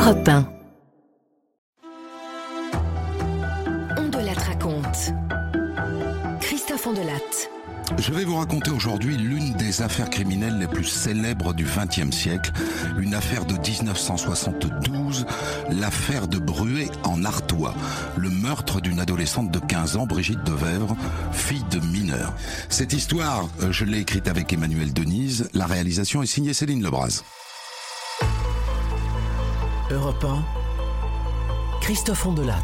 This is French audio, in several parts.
Europe 1. Ondelat raconte. Christophe Ondelat. Je vais vous raconter aujourd'hui l'une des affaires criminelles les plus célèbres du XXe siècle, une affaire de 1972, l'affaire de Bruay en Artois, le meurtre d'une adolescente de 15 ans, Brigitte Devèvre, fille de mineur. Cette histoire, je l'ai écrite avec Emmanuel Denise, la réalisation est signée Céline Lebras. Europe 1, Christophe Ondelat.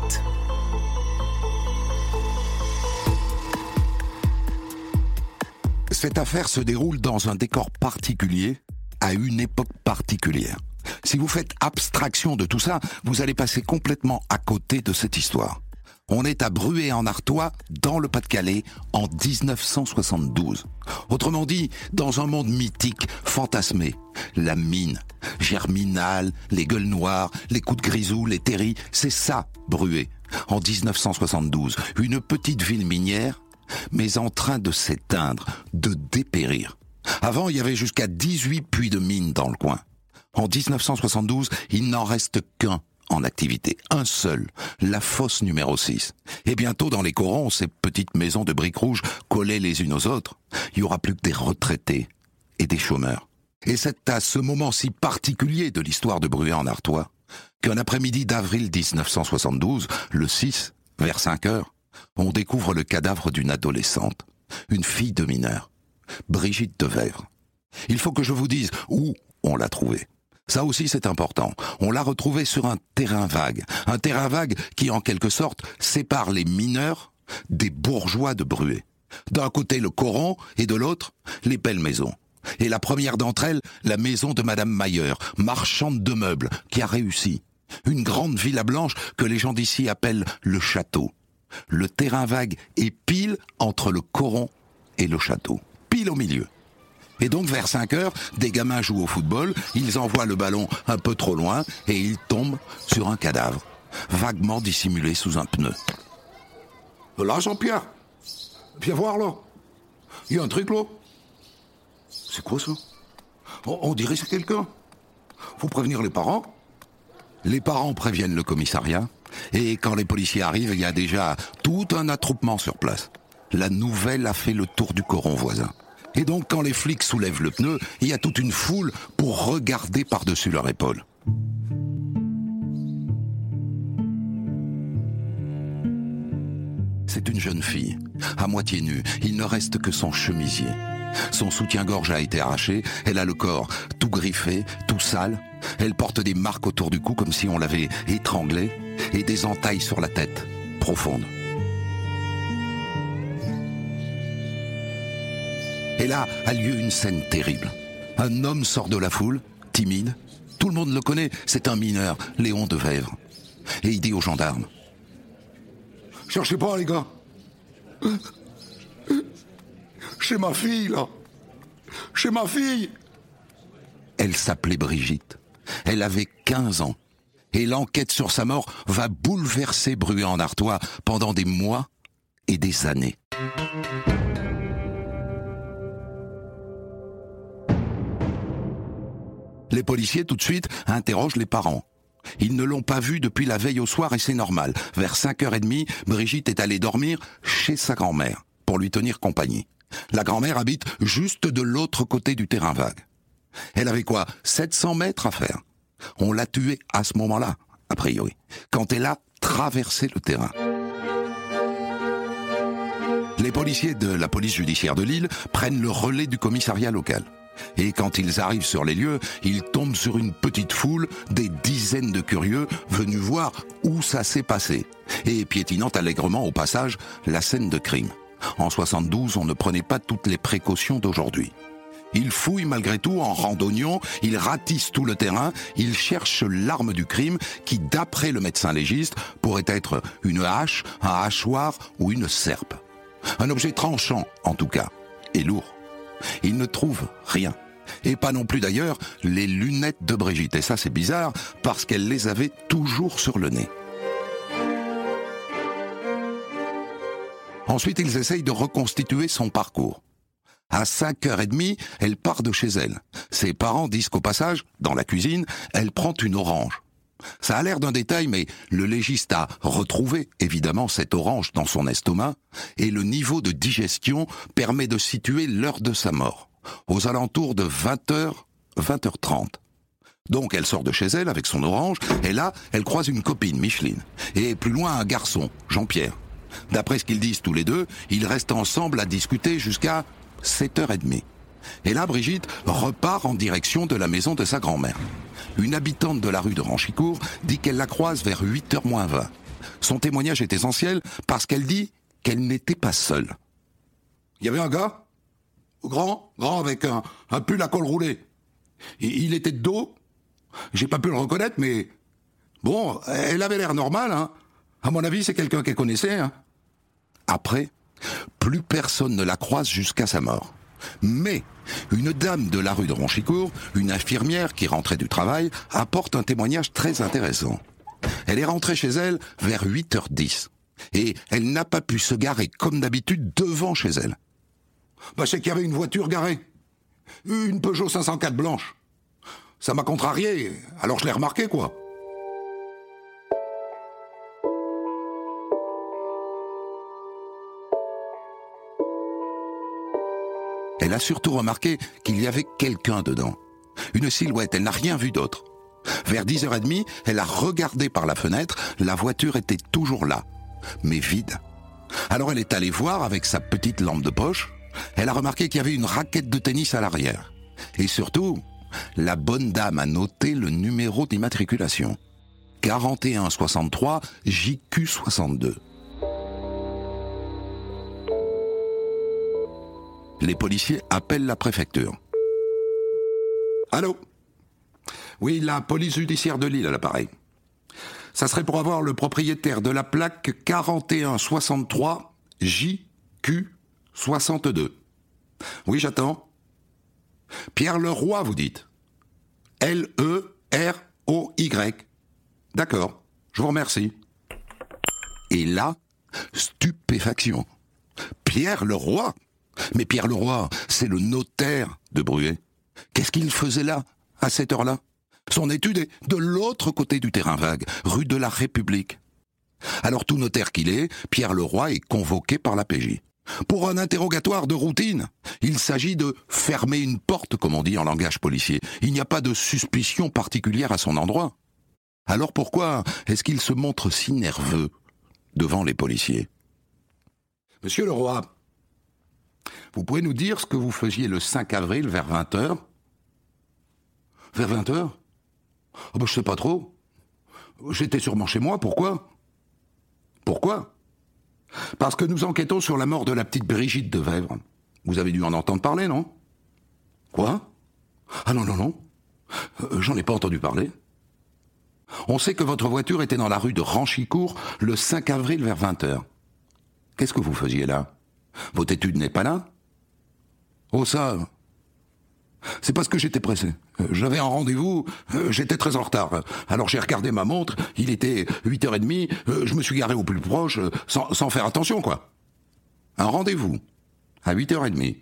Cette affaire se déroule dans un décor particulier, à une époque particulière. Si vous faites abstraction de tout ça, vous allez passer complètement à côté de cette histoire. On est à Bruay en Artois, dans le Pas-de-Calais, en 1972. Autrement dit, dans un monde mythique, fantasmé. La mine, Germinal, les gueules noires, les coups de grisou, les terris, c'est ça, Bruay. En 1972, une petite ville minière, mais en train de s'éteindre, de dépérir. Avant, il y avait jusqu'à 18 puits de mine dans le coin. En 1972, il n'en reste qu'un en activité, un seul, la fosse numéro 6. Et bientôt, dans les corons, ces petites maisons de briques rouges collées les unes aux autres, il n'y aura plus que des retraités et des chômeurs. Et c'est à ce moment si particulier de l'histoire de Bruay en Artois qu'un après-midi d'avril 1972, le 6, vers 5 heures, on découvre le cadavre d'une adolescente, une fille de mineur, Brigitte Devèvre. Il faut que je vous dise où on l'a trouvée. Ça aussi c'est important. On l'a retrouvée sur un terrain vague qui en quelque sorte sépare les mineurs des bourgeois de Bruay. D'un côté le coron et de l'autre les belles maisons. Et la première d'entre elles, la maison de Madame Mayer, marchande de meubles, qui a réussi. Une grande villa blanche que les gens d'ici appellent le château. Le terrain vague est pile entre le coron et le château, pile au milieu. Et donc vers 5 heures, des gamins jouent au football, ils envoient le ballon un peu trop loin et ils tombent sur un cadavre, vaguement dissimulé sous un pneu. Là, Jean-Pierre, viens voir là. Il y a un truc là. C'est quoi ça? On dirait que c'est quelqu'un. Faut prévenir les parents. Les parents préviennent le commissariat. Et quand les policiers arrivent, il y a déjà tout un attroupement sur place. La nouvelle a fait le tour du coron voisin. Et donc, quand les flics soulèvent le pneu, il y a toute une foule pour regarder par-dessus leur épaule. C'est une jeune fille, à moitié nue. Il ne reste que son chemisier. Son soutien-gorge a été arraché. Elle a le corps tout griffé, tout sale. Elle porte des marques autour du cou comme si on l'avait étranglée et des entailles sur la tête, profondes. Et là a lieu une scène terrible. Un homme sort de la foule, timide. Tout le monde le connaît, c'est un mineur, Léon Devèvre. Et il dit aux gendarmes: Cherchez pas, les gars. Chez ma fille, là. Chez ma fille. Elle s'appelait Brigitte. Elle avait 15 ans. Et l'enquête sur sa mort va bouleverser Bruay en Artois pendant des mois et des années. Les policiers, tout de suite, interrogent les parents. Ils ne l'ont pas vue depuis la veille au soir et c'est normal. Vers 5h30, Brigitte est allée dormir chez sa grand-mère pour lui tenir compagnie. La grand-mère habite juste de l'autre côté du terrain vague. Elle avait quoi, 700 mètres à faire. On l'a tuée à ce moment-là, a priori, quand elle a traversé le terrain. Les policiers de la police judiciaire de Lille prennent le relais du commissariat local. Et quand ils arrivent sur les lieux, ils tombent sur une petite foule, des dizaines de curieux venus voir où ça s'est passé, et piétinant allègrement au passage la scène de crime. En 72, on ne prenait pas toutes les précautions d'aujourd'hui. Ils fouillent malgré tout en randonnion, ils ratissent tout le terrain, ils cherchent l'arme du crime qui, d'après le médecin légiste, pourrait être une hache, un hachoir ou une serpe. Un objet tranchant, en tout cas, et lourd. Ils ne trouvent rien. Et pas non plus d'ailleurs les lunettes de Brigitte. Et ça c'est bizarre, parce qu'elle les avait toujours sur le nez. Ensuite, ils essayent de reconstituer son parcours. À 5h30, elle part de chez elle. Ses parents disent qu'au passage, dans la cuisine, elle prend une orange. Ça a l'air d'un détail, mais le légiste a retrouvé, évidemment, cette orange dans son estomac, et le niveau de digestion permet de situer l'heure de sa mort, aux alentours de 20h, 20h30. Donc elle sort de chez elle avec son orange, et là, elle croise une copine, Micheline, et plus loin un garçon, Jean-Pierre. D'après ce qu'ils disent tous les deux, ils restent ensemble à discuter jusqu'à 7h30. Et là, Brigitte repart en direction de la maison de sa grand-mère. Une habitante de la rue de Ranchicourt dit qu'elle la croise vers 8h moins 20. Son témoignage est essentiel parce qu'elle dit qu'elle n'était pas seule. Il y avait un gars, grand avec un pull à col roulé. Il était de dos. J'ai pas pu le reconnaître, mais bon, elle avait l'air normale, hein. À mon avis, c'est quelqu'un qu'elle connaissait, hein. Après, plus personne ne la croise jusqu'à sa mort. Mais une dame de la rue de Ranchicourt, une infirmière qui rentrait du travail, apporte un témoignage très intéressant. Elle est rentrée chez elle vers 8h10 et elle n'a pas pu se garer comme d'habitude devant chez elle. C'est qu'il y avait une voiture garée, une Peugeot 504 blanche. Ça m'a contrarié, alors je l'ai remarqué, quoi. Elle a surtout remarqué qu'il y avait quelqu'un dedans. Une silhouette, elle n'a rien vu d'autre. Vers 10h30, elle a regardé par la fenêtre, la voiture était toujours là, mais vide. Alors elle est allée voir avec sa petite lampe de poche, elle a remarqué qu'il y avait une raquette de tennis à l'arrière. Et surtout, la bonne dame a noté le numéro d'immatriculation. 4163 JQ62. Les policiers appellent la préfecture. Allô ? Oui, la police judiciaire de Lille à l'appareil. Ça serait pour avoir le propriétaire de la plaque 4163 JQ62. Oui, j'attends. Pierre Leroy, vous dites. Leroy. D'accord, je vous remercie. Et là, stupéfaction. Pierre Leroy ? Mais Pierre Leroy, c'est le notaire de Bruay. Qu'est-ce qu'il faisait là, à cette heure-là ? Son étude est de l'autre côté du terrain vague, rue de la République. Alors tout notaire qu'il est, Pierre Leroy est convoqué par la PJ. Pour un interrogatoire de routine, il s'agit de fermer une porte, comme on dit en langage policier. Il n'y a pas de suspicion particulière à son endroit. Alors pourquoi est-ce qu'il se montre si nerveux devant les policiers ? Monsieur Leroy, vous pouvez nous dire ce que vous faisiez le 5 avril vers 20h ? Vers 20h ? Je sais pas trop. J'étais sûrement chez moi, pourquoi ? Pourquoi ? Parce que nous enquêtons sur la mort de la petite Brigitte de Vèvres. Vous avez dû en entendre parler, non ? Quoi ? Ah non. J'en ai pas entendu parler. On sait que votre voiture était dans la rue de Ranchicourt le 5 avril vers 20h. Qu'est-ce que vous faisiez là ? Votre étude n'est pas là ? Oh ça, c'est parce que j'étais pressé. J'avais un rendez-vous, j'étais très en retard. Alors j'ai regardé ma montre, il était 8h30, je me suis garé au plus proche, sans faire attention, quoi. Un rendez-vous, à 8h30.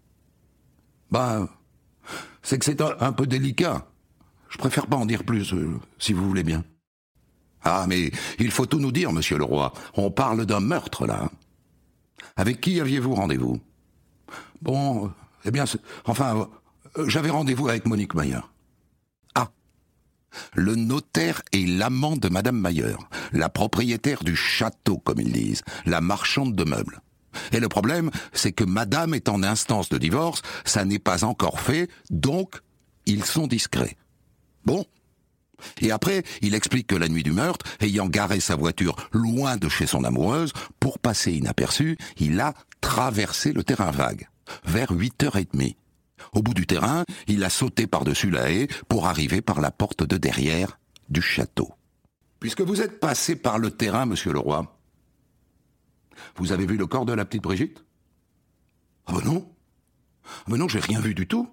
C'est que c'est un peu délicat. Je préfère pas en dire plus, si vous voulez bien. Ah, mais il faut tout nous dire, monsieur Leroy. On parle d'un meurtre, là. Avec qui aviez-vous rendez-vous ? Bon, j'avais rendez-vous avec Monique Mayer. Ah, le notaire est l'amant de Madame Mayer, la propriétaire du château, comme ils disent, la marchande de meubles. Et le problème, c'est que Madame est en instance de divorce, ça n'est pas encore fait, donc ils sont discrets. Bon. Et après, il explique que la nuit du meurtre, ayant garé sa voiture loin de chez son amoureuse, pour passer inaperçu, il a traversé le terrain vague, vers 8h30. Au bout du terrain, il a sauté par-dessus la haie pour arriver par la porte de derrière du château. Puisque vous êtes passé par le terrain, monsieur Leroy, vous avez vu le corps de la petite Brigitte ? Ah ben non. Ah ben non, j'ai rien vu du tout.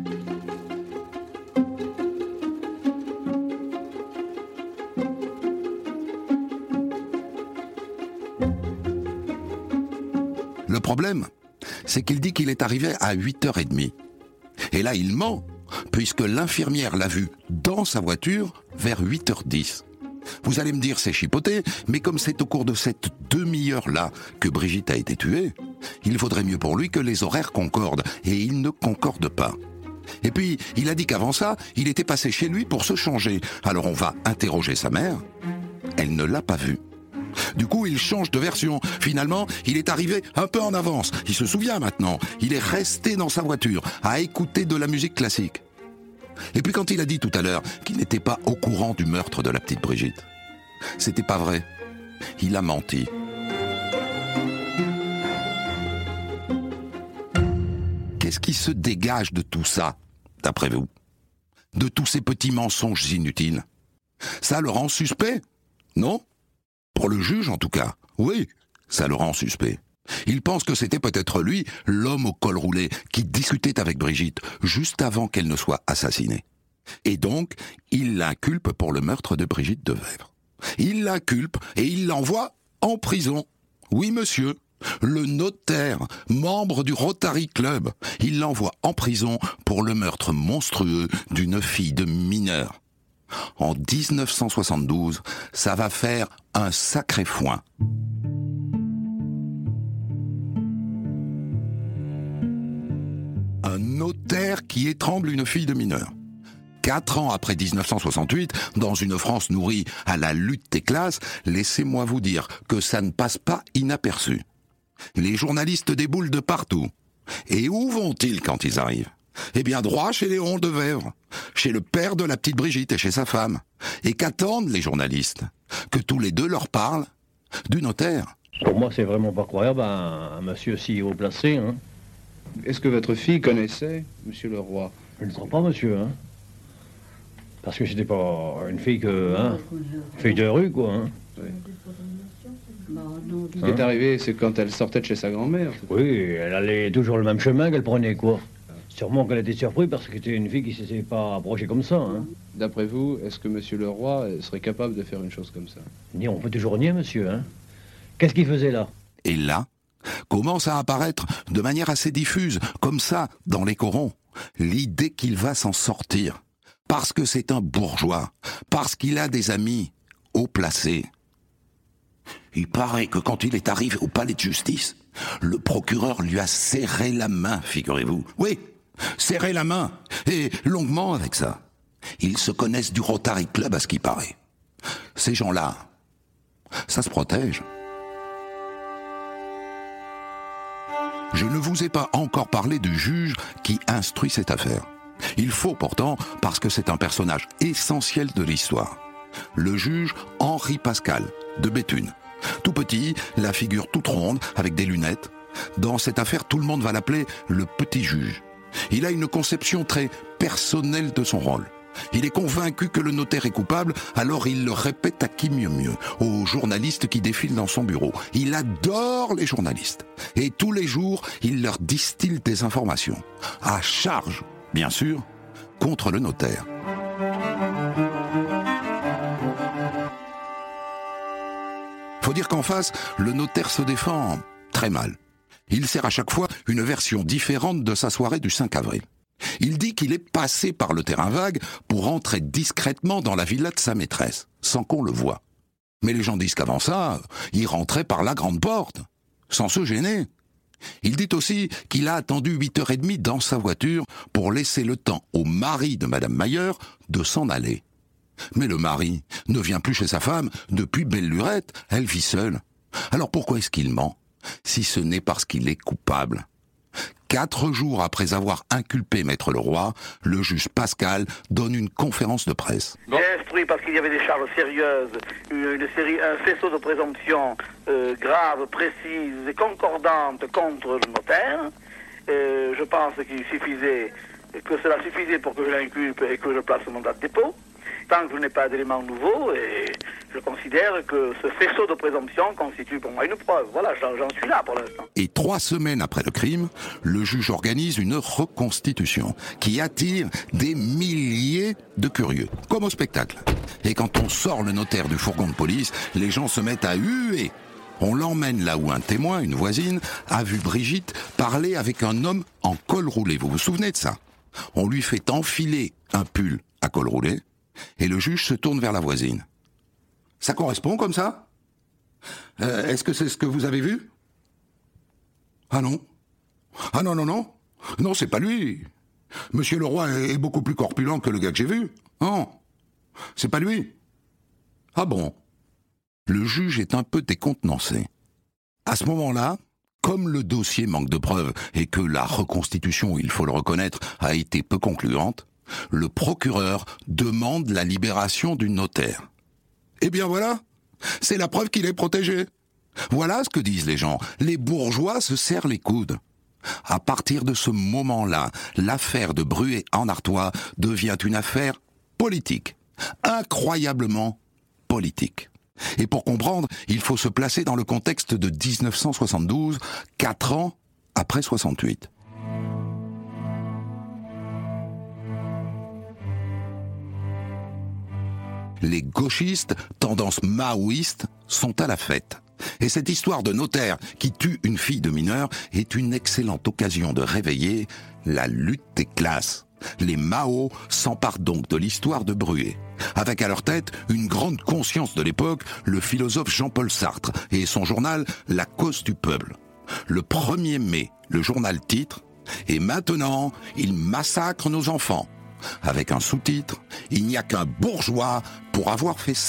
Le problème, c'est qu'il dit qu'il est arrivé à 8h30. Et là, il ment, puisque l'infirmière l'a vu dans sa voiture vers 8h10. Vous allez me dire c'est chipoté, mais comme c'est au cours de cette demi-heure-là que Brigitte a été tuée, il vaudrait mieux pour lui que les horaires concordent, et ils ne concordent pas. Et puis, il a dit qu'avant ça, il était passé chez lui pour se changer. Alors on va interroger sa mère. Elle ne l'a pas vu. Du coup, il change de version. Finalement, il est arrivé un peu en avance. Il se souvient maintenant. Il est resté dans sa voiture, à écouter de la musique classique. Et puis quand il a dit tout à l'heure qu'il n'était pas au courant du meurtre de la petite Brigitte, c'était pas vrai. Il a menti. Qu'est-ce qui se dégage de tout ça, d'après vous? De tous ces petits mensonges inutiles? Ça le rend suspect? Non? Pour le juge, en tout cas, oui, ça le rend suspect. Il pense que c'était peut-être lui, l'homme au col roulé, qui discutait avec Brigitte juste avant qu'elle ne soit assassinée. Et donc, il l'inculpe pour le meurtre de Brigitte Devèvre. Il l'inculpe et il l'envoie en prison. Oui, monsieur, le notaire, membre du Rotary Club, il l'envoie en prison pour le meurtre monstrueux d'une fille de mineur. En 1972, ça va faire un sacré foin. Un notaire qui étrangle une fille de mineur. 4 ans après 1968, dans une France nourrie à la lutte des classes, laissez-moi vous dire que ça ne passe pas inaperçu. Les journalistes déboulent de partout. Et où vont-ils quand ils arrivent? Eh bien, droit chez Léon Devèvre, chez le père de la petite Brigitte et chez sa femme. Et qu'attendent les journalistes? Que tous les deux leur parlent du notaire. Pour moi, c'est vraiment pas croyable, un monsieur si haut placé. Hein. Est-ce que votre fille connaissait Monsieur le Roi? Je ne crois pas, monsieur. Hein. Parce que c'était pas une fille que... Hein, fille de rue, quoi. Hein. Oui. Ce qui est arrivé, c'est quand elle sortait de chez sa grand-mère. Oui, elle allait toujours le même chemin qu'elle prenait, quoi. Sûrement qu'elle était surprise parce que c'était une fille qui ne s'était pas approchée comme ça. Hein. D'après vous, est-ce que Monsieur le Roi serait capable de faire une chose comme ça? On peut toujours nier, monsieur. Hein. Qu'est-ce qu'il faisait là? Et là, commence à apparaître de manière assez diffuse, comme ça, dans les corons, l'idée qu'il va s'en sortir. Parce que c'est un bourgeois, parce qu'il a des amis haut placés. Il paraît que quand il est arrivé au palais de justice, le procureur lui a serré la main, figurez-vous. Oui, serré la main, et longuement avec ça. Ils se connaissent du Rotary Club à ce qui paraît. Ces gens-là, ça se protège. Je ne vous ai pas encore parlé du juge qui instruit cette affaire. Il faut pourtant, parce que c'est un personnage essentiel de l'histoire. Le juge Henri Pascal, de Béthune. Tout petit, la figure toute ronde, avec des lunettes. Dans cette affaire, tout le monde va l'appeler le petit juge. Il a une conception très personnelle de son rôle. Il est convaincu que le notaire est coupable, alors il le répète à qui mieux mieux, aux journalistes qui défilent dans son bureau. Il adore les journalistes. Et tous les jours, il leur distille des informations. À charge, bien sûr, contre le notaire. Faut dire qu'en face, le notaire se défend très mal. Il sert à chaque fois une version différente de sa soirée du 5 avril. Il dit qu'il est passé par le terrain vague pour entrer discrètement dans la villa de sa maîtresse, sans qu'on le voie. Mais les gens disent qu'avant ça, il rentrait par la grande porte, sans se gêner. Il dit aussi qu'il a attendu 8h30 dans sa voiture pour laisser le temps au mari de Madame Mayer de s'en aller. Mais le mari ne vient plus chez sa femme depuis belle lurette, elle vit seule. Alors pourquoi est-ce qu'il ment, si ce n'est parce qu'il est coupable? 4 jours après avoir inculpé Maître Leroy, le juge Pascal donne une conférence de presse. J'ai instruit parce qu'il y avait des charges sérieuses, un faisceau de présomptions graves, précises et concordantes contre le notaire. Je pense qu'il suffisait, que cela suffisait pour que je l'inculpe et que je place mon mandat de dépôt. Tant que je n'ai pas d'éléments nouveaux, et je considère que ce faisceau de présomption constitue pour moi une preuve. Voilà, j'en suis là pour l'instant. Et 3 semaines après le crime, le juge organise une reconstitution qui attire des milliers de curieux, comme au spectacle. Et quand on sort le notaire du fourgon de police, les gens se mettent à huer. On l'emmène là où un témoin, une voisine, a vu Brigitte parler avec un homme en col roulé. Vous vous souvenez de ça? On lui fait enfiler un pull à col roulé Et le juge se tourne vers la voisine. Ça correspond comme ça ? Est-ce que c'est ce que vous avez vu ? Ah non. Ah non, non, non. Non, c'est pas lui. Monsieur Leroy est beaucoup plus corpulent que le gars que j'ai vu. Non, c'est pas lui. Ah bon ? Le juge est un peu décontenancé. À ce moment-là, comme le dossier manque de preuves et que la reconstitution, il faut le reconnaître, a été peu concluante, le procureur demande la libération du notaire. Eh bien voilà, c'est la preuve qu'il est protégé. Voilà ce que disent les gens. Les bourgeois se serrent les coudes. À partir de ce moment-là, l'affaire de Bruay en Artois devient une affaire politique. Incroyablement politique. Et pour comprendre, il faut se placer dans le contexte de 1972, 4 ans après 68. Les gauchistes, tendance maoïste, sont à la fête. Et cette histoire de notaire qui tue une fille de mineur est une excellente occasion de réveiller la lutte des classes. Les Mao s'emparent donc de l'histoire de Bruay, avec à leur tête une grande conscience de l'époque, le philosophe Jean-Paul Sartre et son journal La Cause du Peuple. Le 1er mai, le journal titre « Et maintenant, ils massacrent nos enfants ». Avec un sous-titre « Il n'y a qu'un bourgeois pour avoir fait ça ».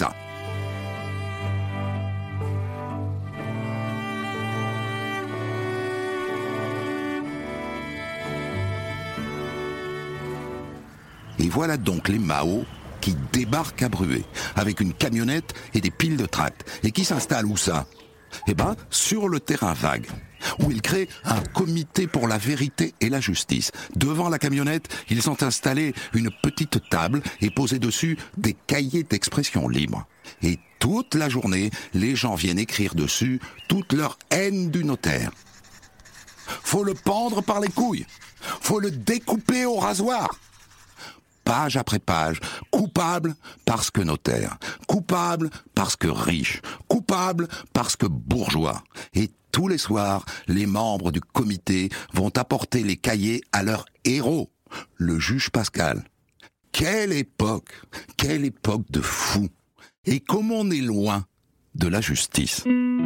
Et voilà donc les Mao qui débarquent à Bruay, avec une camionnette et des piles de tracts. Et qui s'installent où ça ? Eh ben, sur le terrain vague, où ils créent un comité pour la vérité et la justice. Devant la camionnette, ils ont installé une petite table et posé dessus des cahiers d'expression libre. Et toute la journée, les gens viennent écrire dessus toute leur haine du notaire. Faut le pendre par les couilles. Faut le découper au rasoir. Page après page, coupable parce que notaire, coupable parce que riche, coupable parce que bourgeois. Et tous les soirs, les membres du comité vont apporter les cahiers à leur héros, le juge Pascal. Quelle époque de fou. Et comme on est loin de la justice.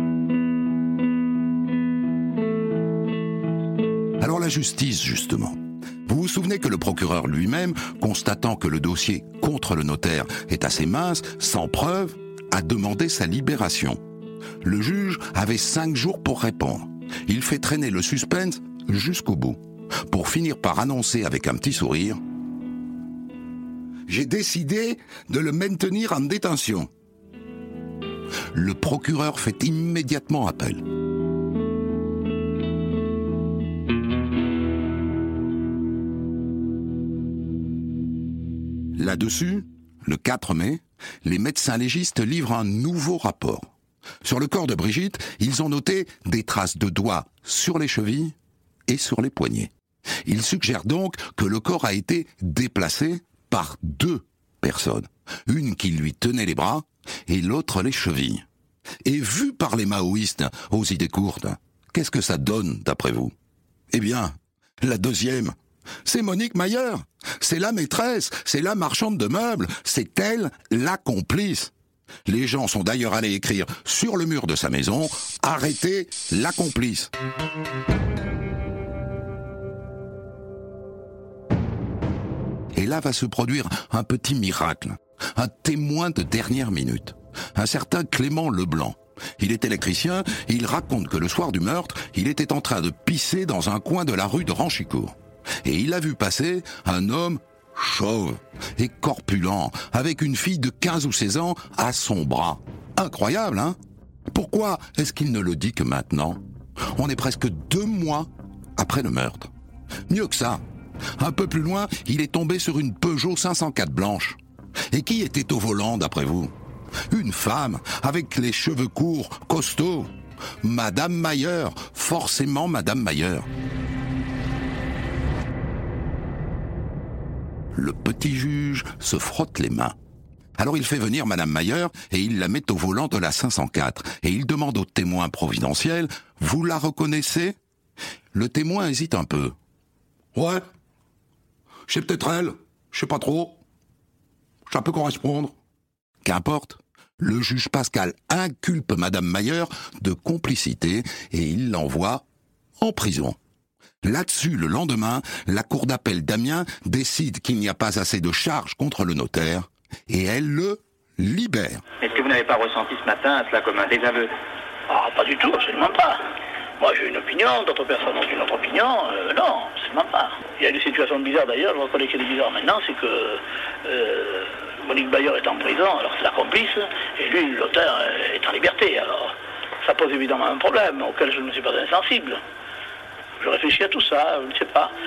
Alors la justice, justement. Vous vous souvenez que le procureur lui-même, constatant que le dossier contre le notaire est assez mince, sans preuve, a demandé sa libération. Le juge avait 5 jours pour répondre. Il fait traîner le suspense jusqu'au bout, pour finir par annoncer avec un petit sourire « J'ai décidé de le maintenir en détention ». Le procureur fait immédiatement appel. Là-dessus, le 4 mai, les médecins légistes livrent un nouveau rapport. Sur le corps de Brigitte, ils ont noté des traces de doigts sur les chevilles et sur les poignets. Ils suggèrent donc que le corps a été déplacé par 2 personnes. Une qui lui tenait les bras et l'autre les chevilles. Et vu par les maoïstes aux idées courtes, qu'est-ce que ça donne d'après vous ? Eh bien, la deuxième, c'est Monique Mayer. C'est la maîtresse, c'est la marchande de meubles, c'est elle la complice. Les gens sont d'ailleurs allés écrire sur le mur de sa maison « Arrêtez la complice ». Et là va se produire un petit miracle, un témoin de dernière minute, un certain Clément Leblanc. Il est électricien et il raconte que le soir du meurtre, il était en train de pisser dans un coin de la rue de Ranchicourt. Et il a vu passer un homme chauve et corpulent, avec une fille de 15 ou 16 ans à son bras. Incroyable, hein ? Pourquoi est-ce qu'il ne le dit que maintenant ? On est presque 2 mois après le meurtre. Mieux que ça, un peu plus loin, il est tombé sur une Peugeot 504 blanche. Et qui était au volant, d'après vous ? Une femme, avec les cheveux courts, costauds. Madame Mayer, forcément Madame Mayer. Le petit juge se frotte les mains. Alors il fait venir Madame Mayer et il la met au volant de la 504. Et il demande au témoin providentiel « Vous la reconnaissez ?» Le témoin hésite un peu. « Ouais, c'est peut-être elle, je sais pas trop. » Ça peut correspondre. Qu'importe, le juge Pascal inculpe Madame Mayer de complicité et il l'envoie en prison. Là-dessus, le lendemain, la cour d'appel d'Amiens décide qu'il n'y a pas assez de charges contre le notaire et elle le libère. Est-ce que vous n'avez pas ressenti ce matin cela comme un désaveu? Ah, pas du tout, absolument pas. Moi, j'ai une opinion, d'autres personnes ont une autre opinion. Non, absolument pas. Il y a des situations bizarres d'ailleurs, je reconnais qu'il y a des bizarres maintenant, c'est que Monique Bayer est en prison, alors c'est la complice, et lui, l'auteur, est en liberté. Alors, ça pose évidemment un problème auquel je ne suis pas insensible. Je réfléchis à tout ça, je ne sais pas.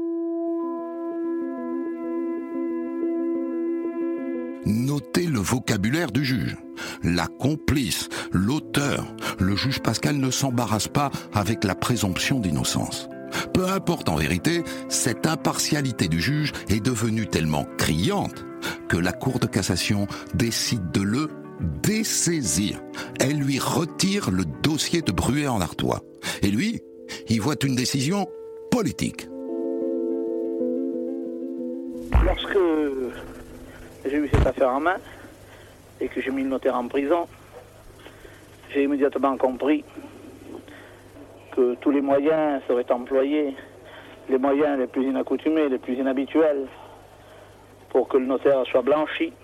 Notez le vocabulaire du juge. La complice, l'auteur. Le juge Pascal ne s'embarrasse pas avec la présomption d'innocence. Peu importe en vérité, cette impartialité du juge est devenue tellement criante que la Cour de cassation décide de le dessaisir. Elle lui retire le dossier de Bruay-en-Artois. Et lui, il voit une décision politique. Lorsque j'ai eu cette affaire en main et que j'ai mis le notaire en prison, j'ai immédiatement compris que tous les moyens seraient employés, les moyens les plus inaccoutumés, les plus inhabituels, pour que le notaire soit blanchi,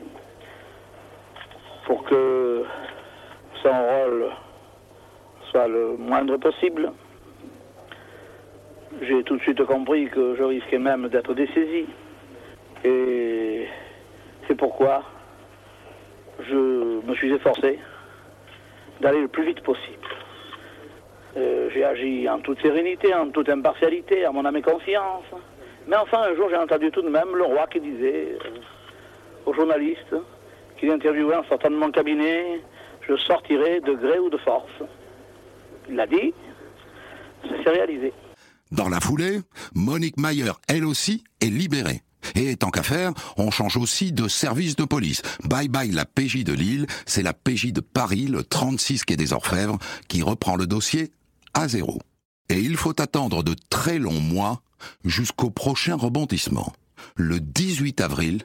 pour que son rôle soit le moindre possible. J'ai tout de suite compris que je risquais même d'être dessaisi. Et c'est pourquoi je me suis efforcé d'aller le plus vite possible. J'ai agi en toute sérénité, en toute impartialité, à mon âme et conscience. Mais enfin, un jour, j'ai entendu tout de même le roi qui disait aux journalistes qu'il interviewait en sortant de mon cabinet, je sortirai de gré ou de force. Il l'a dit, ça s'est réalisé. Dans la foulée, Monique Mayer, elle aussi, est libérée. Et tant qu'à faire, on change aussi de service de police. Bye bye la PJ de Lille, c'est la PJ de Paris, le 36 quai des Orfèvres, qui reprend le dossier à zéro. Et il faut attendre de très longs mois jusqu'au prochain rebondissement, le 18 avril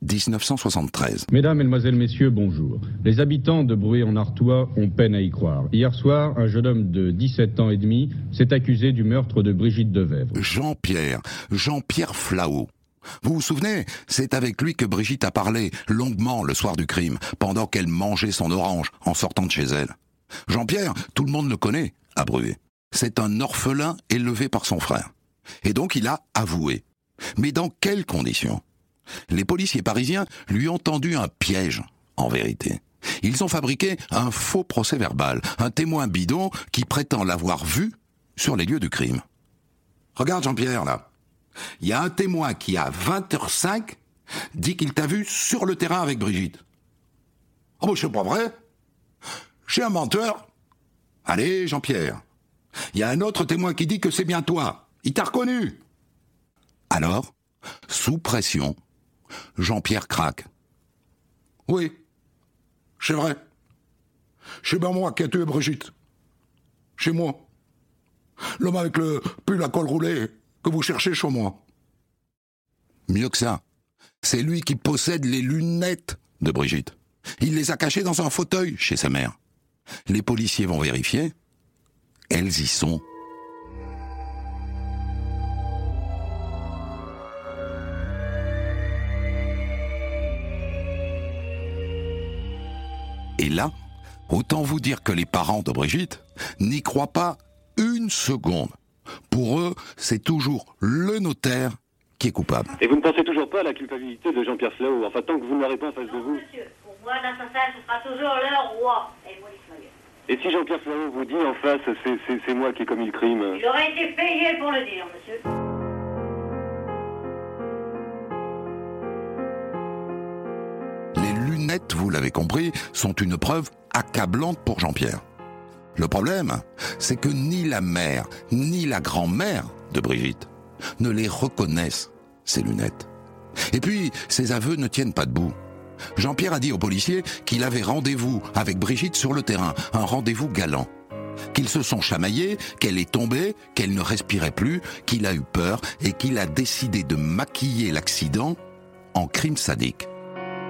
1973. Mesdames, Mesdemoiselles, Messieurs, bonjour. Les habitants de Bruay-en-Artois ont peine à y croire. Hier soir, un jeune homme de 17 ans et demi s'est accusé du meurtre de Brigitte Devèvre. Jean-Pierre Flahault. Vous vous souvenez, c'est avec lui que Brigitte a parlé longuement le soir du crime, pendant qu'elle mangeait son orange en sortant de chez elle. Jean-Pierre, tout le monde le connaît, à Bruay. C'est un orphelin élevé par son frère. Et donc il a avoué. Mais dans quelles conditions ? Les policiers parisiens lui ont tendu un piège, en vérité. Ils ont fabriqué un faux procès-verbal, un témoin bidon qui prétend l'avoir vu sur les lieux du crime. Regarde Jean-Pierre, là. Il y a un témoin qui, à 20h05, dit qu'il t'a vu sur le terrain avec Brigitte. Oh, mais c'est pas vrai. J'ai un menteur. Allez, Jean-Pierre. Il y a un autre témoin qui dit que c'est bien toi. Il t'a reconnu. Alors, sous pression, Jean-Pierre craque. Oui, c'est vrai. C'est bien moi qui ai tué Brigitte. C'est moi. L'homme avec le pull à col roulé que vous cherchez chez moi. Mieux que ça, c'est lui qui possède les lunettes de Brigitte. Il les a cachées dans un fauteuil chez sa mère. Les policiers vont vérifier. Elles y sont. Et là, autant vous dire que les parents de Brigitte n'y croient pas une seconde. Pour eux, c'est toujours le notaire qui est coupable. Et vous ne pensez toujours pas à la culpabilité de Jean-Pierre Flahault, enfin tant que vous ne l'aurez pas en face de vous? Monsieur, pour moi, l'assassin, ce sera toujours le roi. Et si Jean-Pierre Flahault vous dit en face, c'est moi qui ai commis le crime? Il aurait été payé pour le dire, monsieur. Les lunettes, vous l'avez compris, sont une preuve accablante pour Jean-Pierre. Le problème, c'est que ni la mère, ni la grand-mère de Brigitte ne les reconnaissent, ces lunettes. Et puis, ces aveux ne tiennent pas debout. Jean-Pierre a dit aux policiers qu'il avait rendez-vous avec Brigitte sur le terrain, un rendez-vous galant. Qu'ils se sont chamaillés, qu'elle est tombée, qu'elle ne respirait plus, qu'il a eu peur et qu'il a décidé de maquiller l'accident en crime sadique.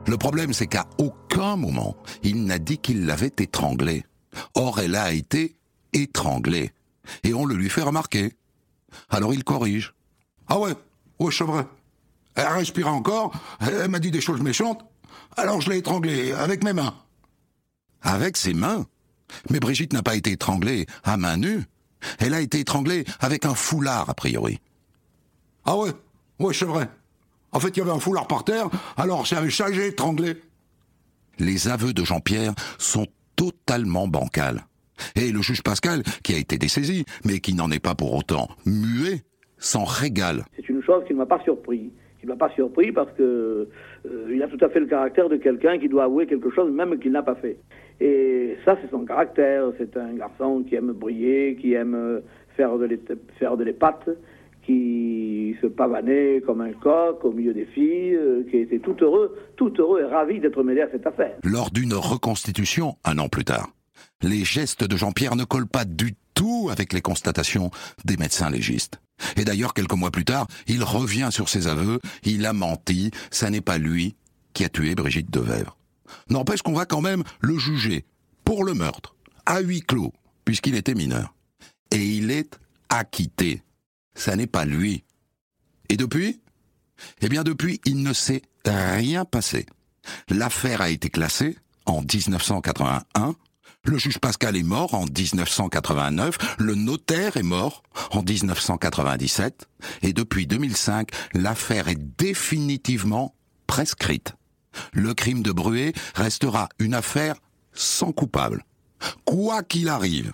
Le problème, c'est qu'à aucun moment, il n'a dit qu'il l'avait étranglée. Or, elle a été étranglée. Et on le lui fait remarquer. Alors il corrige. Ah ouais, c'est vrai. Elle a respiré encore, elle m'a dit des choses méchantes, alors je l'ai étranglée avec mes mains. Avec ses mains? Mais Brigitte n'a pas été étranglée à main nue. Elle a été étranglée avec un foulard, a priori. Ah ouais, c'est vrai. En fait, il y avait un foulard par terre, alors c'est avec ça que j'ai étranglé. Les aveux de Jean-Pierre sont totalement bancals. Et le juge Pascal, qui a été dessaisi, mais qui n'en est pas pour autant muet, s'en régale. C'est une chose qui ne m'a pas surpris. Il ne m'a pas surpris parce que il a tout à fait le caractère de quelqu'un qui doit avouer quelque chose même qu'il n'a pas fait. Et ça, c'est son caractère. C'est un garçon qui aime briller, qui aime faire de l'épate, qui se pavanait comme un coq au milieu des filles, qui était tout heureux et ravi d'être mêlé à cette affaire. Lors d'une reconstitution, un an plus tard, les gestes de Jean-Pierre ne collent pas du tout avec les constatations des médecins légistes. Et d'ailleurs, quelques mois plus tard, il revient sur ses aveux, il a menti, ça n'est pas lui qui a tué Brigitte Devèvre. N'empêche qu'on va quand même le juger pour le meurtre, à huis clos, puisqu'il était mineur. Et il est acquitté. Ça n'est pas lui. Et depuis ? Eh bien depuis, il ne s'est rien passé. L'affaire a été classée en 1981, le juge Pascal est mort en 1989, le notaire est mort en 1997, et depuis 2005, l'affaire est définitivement prescrite. Le crime de Bruay restera une affaire sans coupable, quoi qu'il arrive.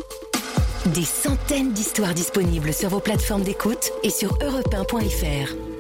Des centaines d'histoires disponibles sur vos plateformes d'écoute et sur europe1.fr.